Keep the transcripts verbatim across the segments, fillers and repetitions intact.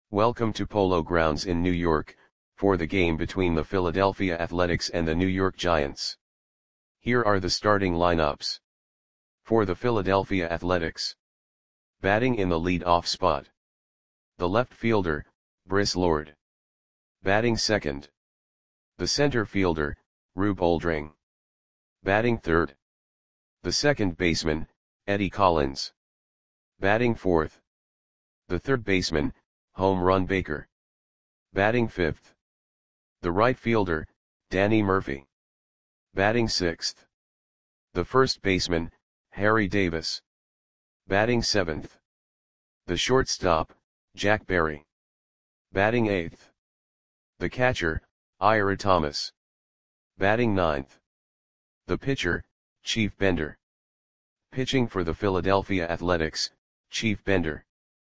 Welcome to Polo Grounds in New York, for the game between the Philadelphia Athletics and the New York Giants. Here are the starting lineups. For the Philadelphia Athletics. Batting in the lead-off spot. The left fielder, Brice Lord. Batting second. The center fielder, Rube Oldring. Batting third. The second baseman, Eddie Collins. Batting fourth. The third baseman, Home Run Baker. Batting fifth. The right fielder, Danny Murphy. Batting sixth. The first baseman, Harry Davis. Batting seventh. The shortstop, Jack Berry. Batting eighth. The catcher, Ira Thomas. Batting ninth. The pitcher, Chief Bender. Pitching for the Philadelphia Athletics, Chief Bender.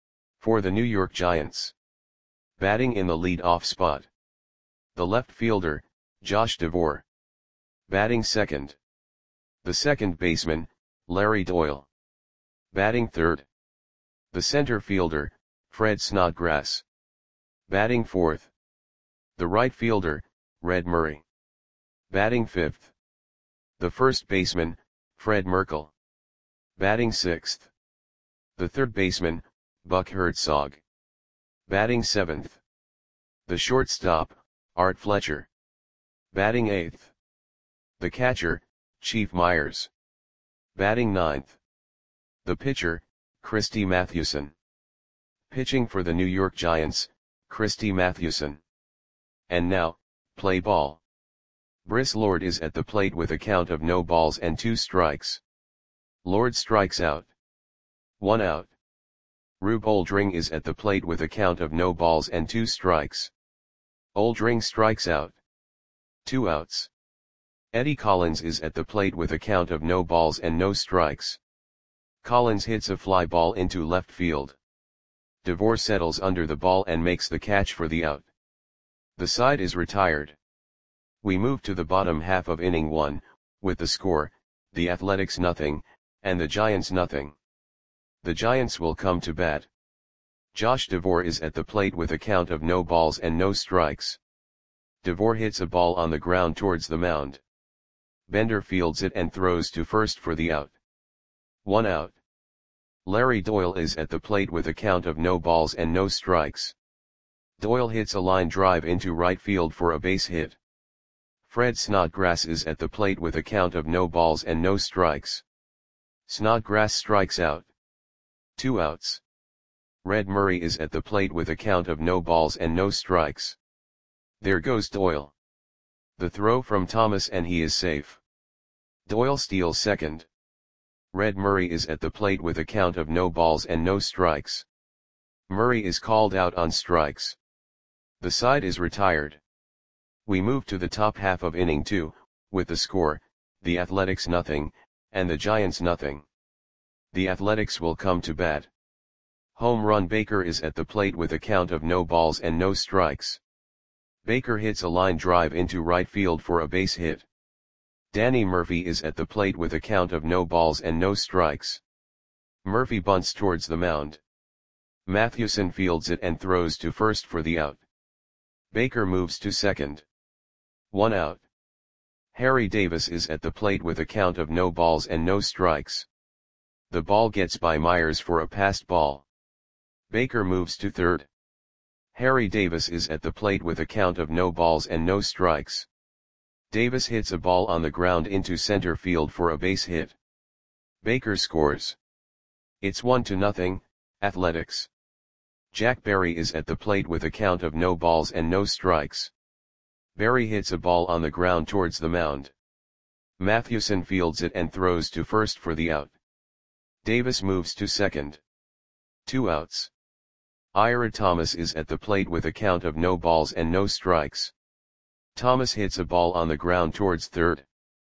For the New York Giants. Batting in the lead-off spot. The left fielder, Josh DeVore. Batting second. The second baseman, Larry Doyle. Batting third. The center fielder, Fred Snodgrass. Batting fourth. The right fielder, Red Murray. Batting fifth. The first baseman, Fred Merkle. Batting sixth. The third baseman, Buck Herzog. Batting seventh. The shortstop, Art Fletcher. Batting eighth. The catcher, Chief Myers. Batting ninth. The pitcher, Christy Mathewson. Pitching for the New York Giants, Christy Mathewson. And now, play ball. Brice Lord is at the plate with a count of no balls and two strikes. Lord strikes out. One out. Rube Oldring is at the plate with a count of no balls and two strikes. Oldring strikes out. Two outs. Eddie Collins is at the plate with a count of no balls and no strikes. Collins hits a fly ball into left field. DeVore settles under the ball and makes the catch for the out. The side is retired. We move to the bottom half of inning one, with the score, the Athletics nothing, and the Giants nothing. The Giants will come to bat. Josh DeVore is at the plate with a count of no balls and no strikes. DeVore hits a ball on the ground towards the mound. Bender fields it and throws to first for the out. One out. Larry Doyle is at the plate with a count of no balls and no strikes. Doyle hits a line drive into right field for a base hit. Fred Snodgrass is at the plate with a count of no balls and no strikes. Snodgrass strikes out. Two outs. Red Murray is at the plate with a count of no balls and no strikes. There goes Doyle. The throw from Thomas and he is safe. Doyle steals second. Red Murray is at the plate with a count of no balls and no strikes. Murray is called out on strikes. The side is retired. We move to the top half of inning two, with the score, the Athletics nothing, and the Giants nothing. The Athletics will come to bat. Home Run Baker is at the plate with a count of no balls and no strikes. Baker hits a line drive into right field for a base hit. Danny Murphy is at the plate with a count of no balls and no strikes. Murphy bunts towards the mound. Mathewson fields it and throws to first for the out. Baker moves to second. One out. Harry Davis is at the plate with a count of no balls and no strikes. The ball gets by Myers for a passed ball. Baker moves to third. Harry Davis is at the plate with a count of no balls and no strikes. Davis hits a ball on the ground into center field for a base hit. Baker scores. It's one to nothing, Athletics. Jack Berry is at the plate with a count of no balls and no strikes. Berry hits a ball on the ground towards the mound. Mathewson fields it and throws to first for the out. Davis moves to second. Two outs. Ira Thomas is at the plate with a count of no balls and no strikes. Thomas hits a ball on the ground towards third.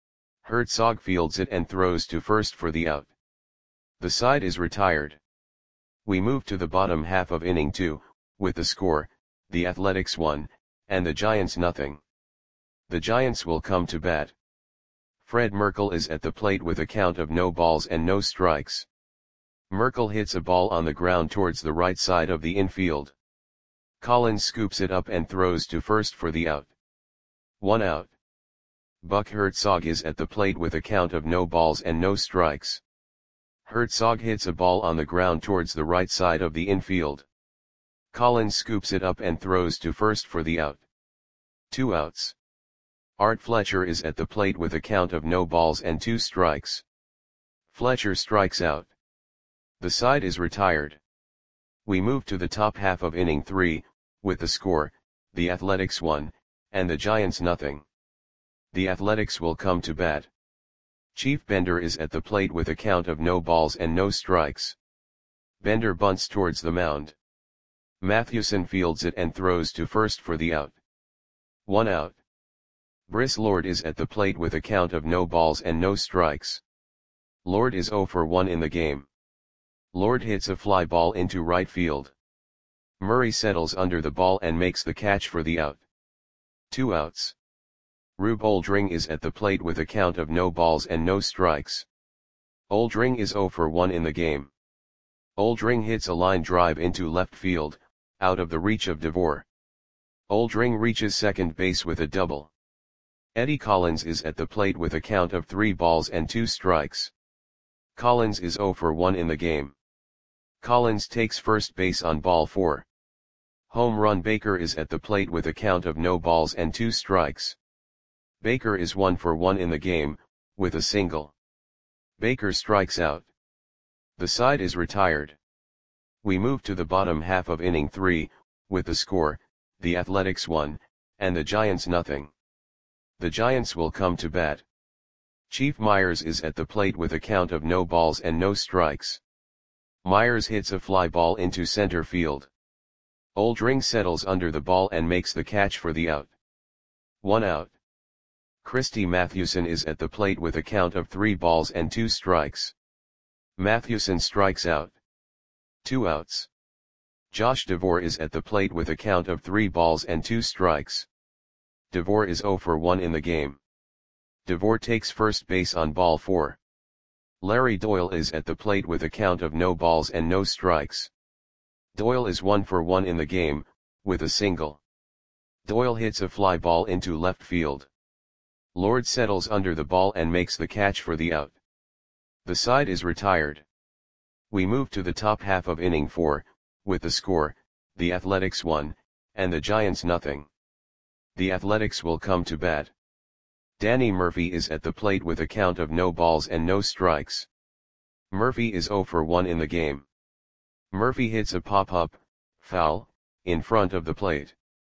Herzog fields it and throws to first for the out. The side is retired. We move to the bottom half of inning two, with the score, the Athletics one, and the Giants nothing. The Giants will come to bat. Fred Merkle is at the plate with a count of no balls and no strikes. Merkle hits a ball on the ground towards the right side of the infield. Collins scoops it up and throws to first for the out. One out. Buck Herzog is at the plate with a count of no balls and no strikes. Herzog hits a ball on the ground towards the right side of the infield. Collins scoops it up and throws to first for the out. Two outs. Art Fletcher is at the plate with a count of no balls and two strikes. Fletcher strikes out. The side is retired. We move to the top half of inning three, with the score, the Athletics one, and the Giants nothing. The Athletics will come to bat. Chief Bender is at the plate with a count of no balls and no strikes. Bender bunts towards the mound. Mathewson fields it and throws to first for the out. One out. Brice Lord is at the plate with a count of no balls and no strikes. Lord is oh for one in the game. Lord hits a fly ball into right field. Murray settles under the ball and makes the catch for the out. Two outs. Rube Oldring is at the plate with a count of no balls and no strikes. Oldring is oh for one in the game. Oldring hits a line drive into left field, out of the reach of DeVore. Oldring reaches second base with a double. Eddie Collins is at the plate with a count of three balls and two strikes. Collins is oh for one in the game. Collins takes first base on ball four. Home run Baker is at the plate with a count of no balls and two strikes. Baker is one for one in the game, with a single. Baker strikes out. The side is retired. We move to the bottom half of inning three, with the score, the Athletics one, and the Giants nothing. The Giants will come to bat. Chief Myers is at the plate with a count of no balls and no strikes. Myers hits a fly ball into center field. Oldring settles under the ball and makes the catch for the out. One out. Christy Mathewson is at the plate with a count of three balls and two strikes. Mathewson strikes out. Two outs. Josh DeVore is at the plate with a count of three balls and two strikes. DeVore is oh for one in the game. DeVore takes first base on ball four. Larry Doyle is at the plate with a count of no balls and no strikes. Doyle is one for one in the game, with a single. Doyle hits a fly ball into left field. Lord settles under the ball and makes the catch for the out. The side is retired. We move to the top half of inning four, with the score, the Athletics one, and the Giants nothing. The Athletics will come to bat. Danny Murphy is at the plate with a count of no balls and no strikes. Murphy is oh for one in the game. Murphy hits a pop-up, foul, in front of the plate.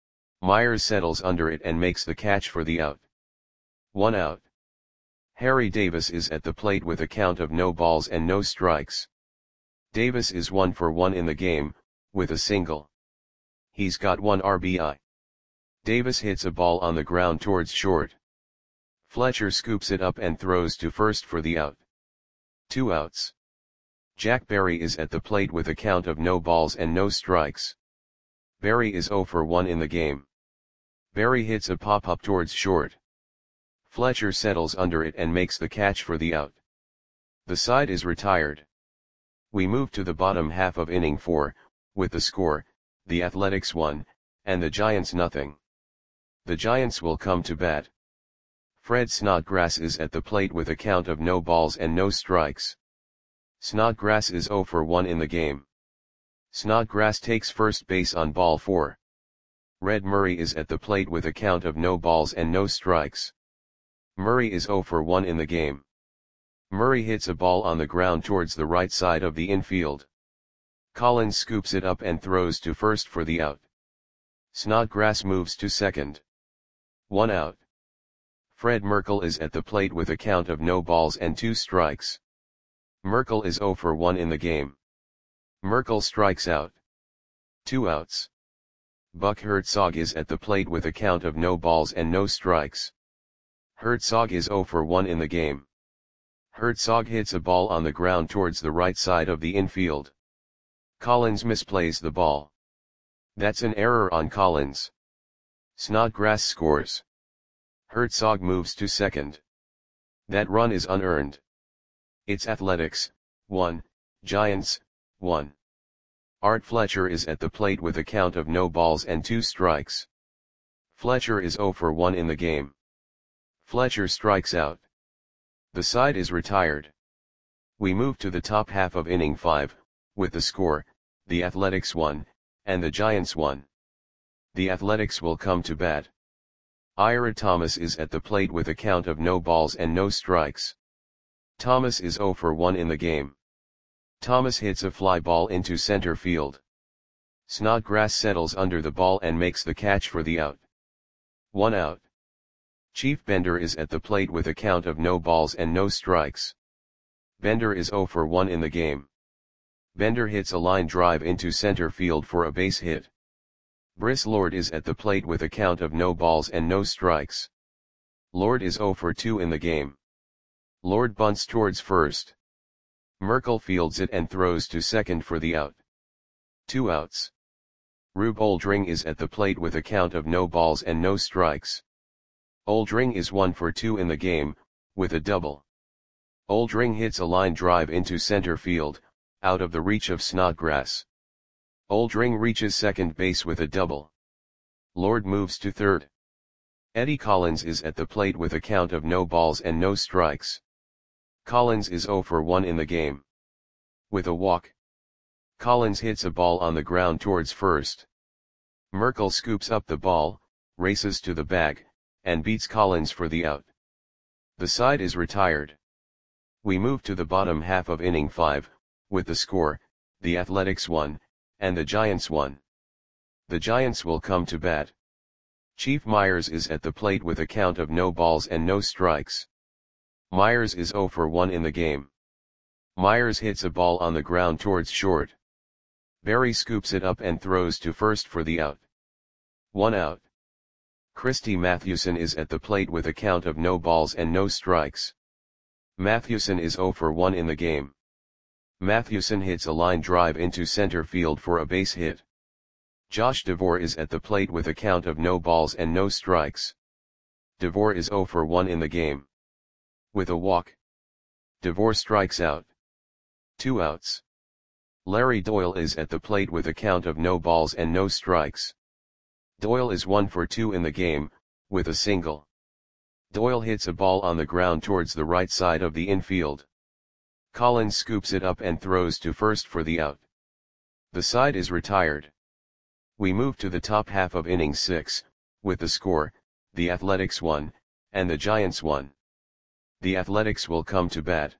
Myers settles under it and makes the catch for the out. One out. Harry Davis is at the plate with a count of no balls and no strikes. Davis is one for one in the game, with a single. He's got one R B I. Davis hits a ball on the ground towards short. Fletcher scoops it up and throws to first for the out. Two outs. Jack Berry is at the plate with a count of no balls and no strikes. Berry is oh for one in the game. Berry hits a pop-up towards short. Fletcher settles under it and makes the catch for the out. The side is retired. We move to the bottom half of inning four, with the score, the Athletics one, and the Giants nothing. The Giants will come to bat. Fred Snodgrass is at the plate with a count of no balls and no strikes. Snodgrass is oh for one in the game. Snodgrass takes first base on ball four. Red Murray is at the plate with a count of no balls and no strikes. Murray is oh for one in the game. Murray hits a ball on the ground towards the right side of the infield. Collins scoops it up and throws to first for the out. Snodgrass moves to second. One out. Fred Merkle is at the plate with a count of no balls and two strikes. Merkle is oh for one in the game. Merkle strikes out. Two outs. Buck Herzog is at the plate with a count of no balls and no strikes. Herzog is oh for one in the game. Herzog hits a ball on the ground towards the right side of the infield. Collins misplays the ball. That's an error on Collins. Snodgrass scores. Herzog moves to second. That run is unearned. It's Athletics, one, Giants, one. Art Fletcher is at the plate with a count of no balls and two strikes. Fletcher is zero for one in the game. Fletcher strikes out. The side is retired. We move to the top half of inning five, with the score, the Athletics one, and the Giants one. The Athletics will come to bat. Ira Thomas is at the plate with a count of no balls and no strikes. Thomas is zero for one in the game. Thomas hits a fly ball into center field. Snodgrass settles under the ball and makes the catch for the out. One out. Chief Bender is at the plate with a count of no balls and no strikes. Bender is zero for one in the game. Bender hits a line drive into center field for a base hit. Brice Lord is at the plate with a count of no balls and no strikes. Lord is zero for two in the game. Lord bunts towards first. Merkel fields it and throws to second for the out. Two outs. Rube Oldring is at the plate with a count of no balls and no strikes. Oldring is one for two in the game, with a double. Oldring hits a line drive into center field, out of the reach of Snodgrass. Oldring reaches second base with a double. Lord moves to third. Eddie Collins is at the plate with a count of no balls and no strikes. Collins is zero for one in the game. With a walk. Collins hits a ball on the ground towards first. Merkel scoops up the ball, races to the bag, and beats Collins for the out. The side is retired. We move to the bottom half of inning five, with the score, the Athletics one, and the Giants one. The Giants will come to bat. Chief Myers is at the plate with a count of no balls and no strikes. Myers is zero for one in the game. Myers hits a ball on the ground towards short. Barry scoops it up and throws to first for the out. One out. Christy Mathewson is at the plate with a count of no balls and no strikes. Mathewson is zero for one in the game. Mathewson hits a line drive into center field for a base hit. Josh DeVore is at the plate with a count of no balls and no strikes. DeVore is zero for one in the game. With a walk. DeVore strikes out. Two outs. Larry Doyle is at the plate with a count of no balls and no strikes. Doyle is one for two in the game, with a single. Doyle hits a ball on the ground towards the right side of the infield. Collins scoops it up and throws to first for the out. The side is retired. We move to the top half of inning six, with the score, the Athletics one, and the Giants one. The Athletics will come to bat.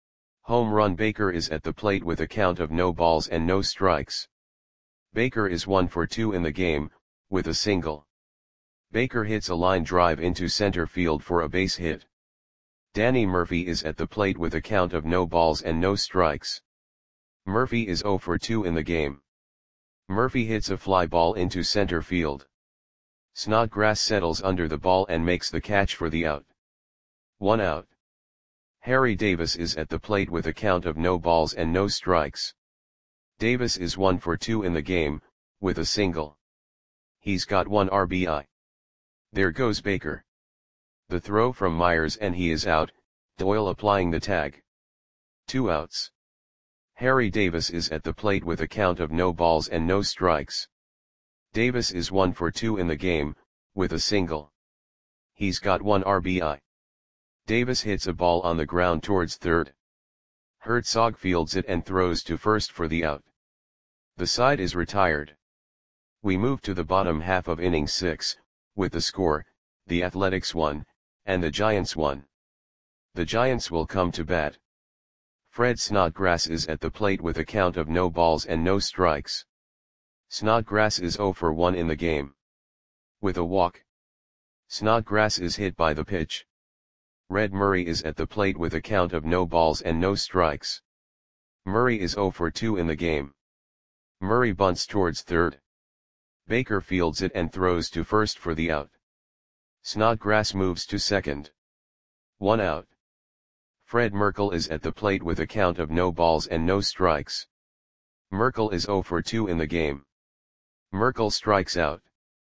Home Run Baker is at the plate with a count of no balls and no strikes. Baker is one for two in the game, with a single. Baker hits a line drive into center field for a base hit. Danny Murphy is at the plate with a count of no balls and no strikes. Murphy is zero for two in the game. Murphy hits a fly ball into center field. Snodgrass settles under the ball and makes the catch for the out. One out. Harry Davis is at the plate with a count of no balls and no strikes. Davis is one for two in the game, with a single. He's got one R B I. There goes Baker. The throw from Myers and he is out, Doyle applying the tag. Two outs. Harry Davis is at the plate with a count of no balls and no strikes. Davis is one for two in the game, with a single. He's got one R B I. Davis hits a ball on the ground towards third. Herzog fields it and throws to first for the out. The side is retired. We move to the bottom half of inning six, with the score, the Athletics one, and the Giants one. The Giants will come to bat. Fred Snodgrass is at the plate with a count of no balls and no strikes. Snodgrass is zero for one in the game. With a walk. Snodgrass is hit by the pitch. Red Murray is at the plate with a count of no balls and no strikes. Murray is zero for two in the game. Murray bunts towards third. Baker fields it and throws to first for the out. Snodgrass moves to second. One out. Fred Merkel is at the plate with a count of no balls and no strikes. Merkel is zero for two in the game. Merkel strikes out.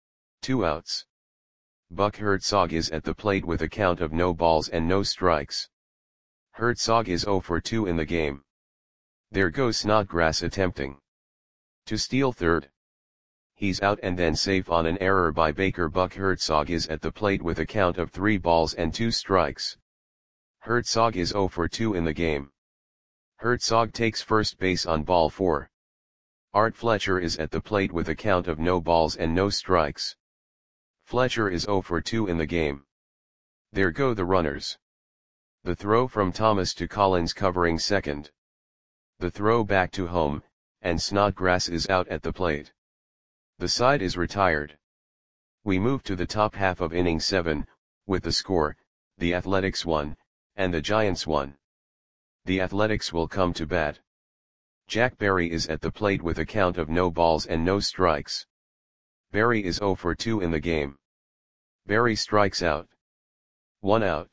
Two outs. Buck Herzog is at the plate with a count of no balls and no strikes. Herzog is zero for two in the game. There goes Snodgrass attempting. To steal third. He's out and then safe on an error by Baker. Buck Herzog is at the plate with a count of three balls and two strikes. Herzog is zero for two in the game. Herzog takes first base on ball four. Art Fletcher is at the plate with a count of no balls and no strikes. Fletcher is zero for two in the game. There go the runners. The throw from Thomas to Collins covering second. The throw back to home, and Snodgrass is out at the plate. The side is retired. We move to the top half of inning seven, with the score, the Athletics one, and the Giants one. The Athletics will come to bat. Jack Berry is at the plate with a count of no balls and no strikes. Berry is zero for two in the game. Berry strikes out. One out.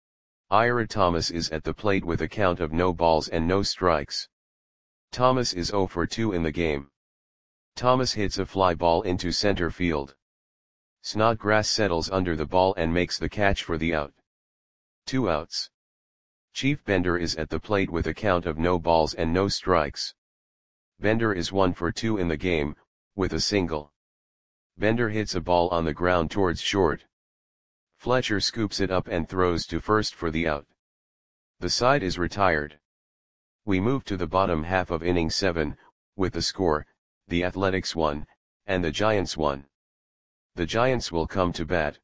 Ira Thomas is at the plate with a count of no balls and no strikes. Thomas is zero for two in the game. Thomas hits a fly ball into center field. Snodgrass settles under the ball and makes the catch for the out. Two outs. Chief Bender is at the plate with a count of no balls and no strikes. Bender is one for two in the game, with a single. Bender hits a ball on the ground towards short. Fletcher scoops it up and throws to first for the out. The side is retired. We move to the bottom half of inning seven, with the score, the Athletics one, and the Giants one. The Giants will come to bat.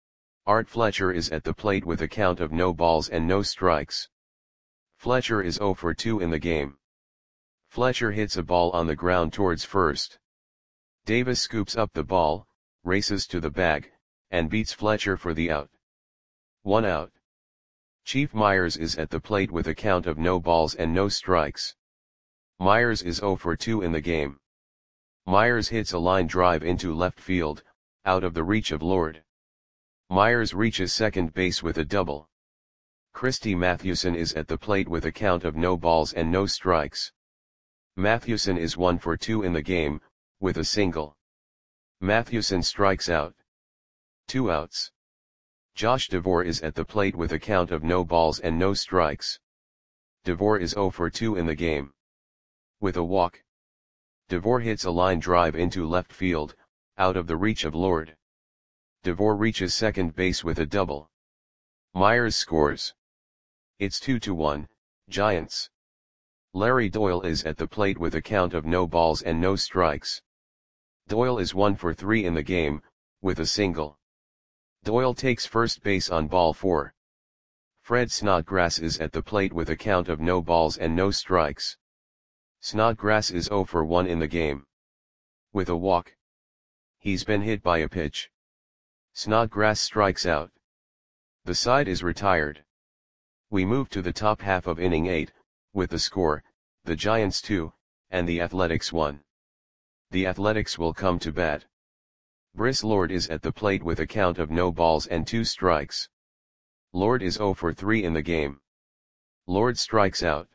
Art Fletcher is at the plate with a count of no balls and no strikes. Fletcher is zero for two in the game. Fletcher hits a ball on the ground towards first. Davis scoops up the ball, races to the bag, and beats Fletcher for the out. One out. Chief Myers is at the plate with a count of no balls and no strikes. Myers is zero for two in the game. Myers hits a line drive into left field, out of the reach of Lord. Myers reaches second base with a double. Christy Mathewson is at the plate with a count of no balls and no strikes. Mathewson is one for two in the game, with a single. Mathewson strikes out. Two outs. Josh DeVore is at the plate with a count of no balls and no strikes. DeVore is zero for two in the game. With a walk. DeVore hits a line drive into left field, out of the reach of Lord. DeVore reaches second base with a double. Myers scores. It's two to one, Giants. Larry Doyle is at the plate with a count of no balls and no strikes. Doyle is one for three in the game, with a single. Doyle takes first base on ball four. Fred Snodgrass is at the plate with a count of no balls and no strikes. Snodgrass is zero for one in the game. With a walk. He's been hit by a pitch. Snodgrass strikes out. The side is retired. We move to the top half of inning eight, with the score, the Giants two, and the Athletics one. The Athletics will come to bat. Brice Lord is at the plate with a count of no balls and two strikes. Lord is zero for three in the game. Lord strikes out.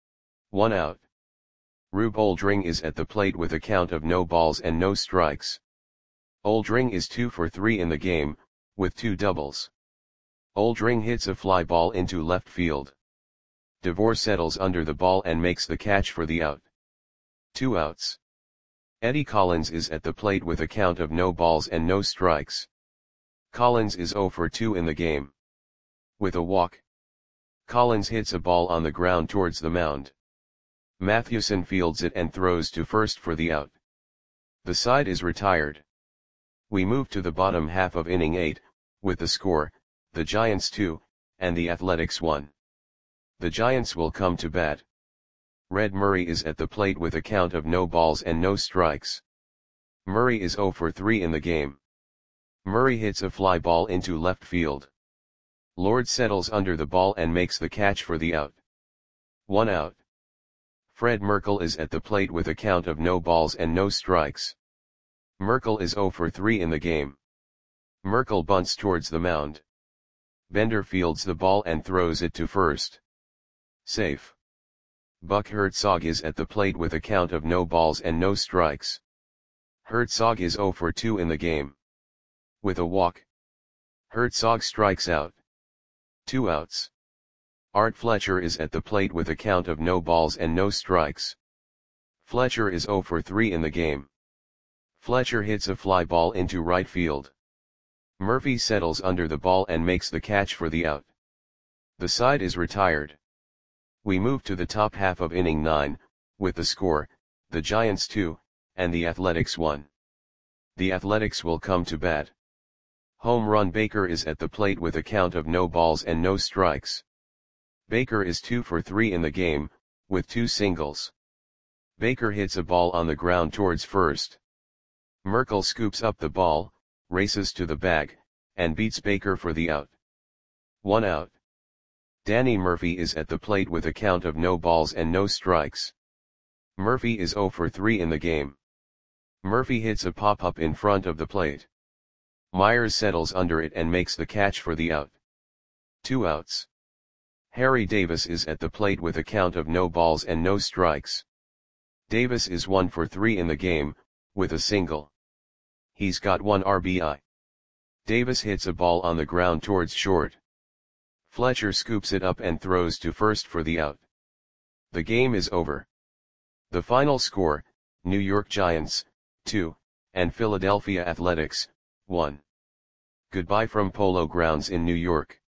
One out. Rube Oldring is at the plate with a count of no balls and no strikes. Oldring is two for three in the game, with two doubles. Oldring hits a fly ball into left field. DeVore settles under the ball and makes the catch for the out. Two outs. Eddie Collins is at the plate with a count of no balls and no strikes. Collins is zero for two in the game. With a walk. Collins hits a ball on the ground towards the mound. Mathewson fields it and throws to first for the out. The side is retired. We move to the bottom half of inning eight, with the score, the Giants two, and the Athletics one. The Giants will come to bat. Red Murray is at the plate with a count of no balls and no strikes. Murray is zero for three in the game. Murray hits a fly ball into left field. Lord settles under the ball and makes the catch for the out. One out. Fred Merkle is at the plate with a count of no balls and no strikes. Merkle is zero for three in the game. Merkle bunts towards the mound. Bender fields the ball and throws it to first. Safe. Buck Herzog is at the plate with a count of no balls and no strikes. Herzog is zero for two in the game. With a walk. Herzog strikes out. Two outs. Art Fletcher is at the plate with a count of no balls and no strikes. Fletcher is zero for three in the game. Fletcher hits a fly ball into right field. Murphy settles under the ball and makes the catch for the out. The side is retired. We move to the top half of inning nine, with the score, the Giants two, and the Athletics one. The Athletics will come to bat. Home run Baker is at the plate with a count of no balls and no strikes. Baker is two for three in the game, with two singles. Baker hits a ball on the ground towards first. Merkle scoops up the ball, races to the bag, and beats Baker for the out. One out. Danny Murphy is at the plate with a count of no balls and no strikes. Murphy is zero for three in the game. Murphy hits a pop-up in front of the plate. Myers settles under it and makes the catch for the out. Two outs. Harry Davis is at the plate with a count of no balls and no strikes. Davis is one for three in the game, with a single. He's got one R B I. Davis hits a ball on the ground towards short. Fletcher scoops it up and throws to first for the out. The game is over. The final score, New York Giants, two, and Philadelphia Athletics, one. Goodbye from Polo Grounds in New York.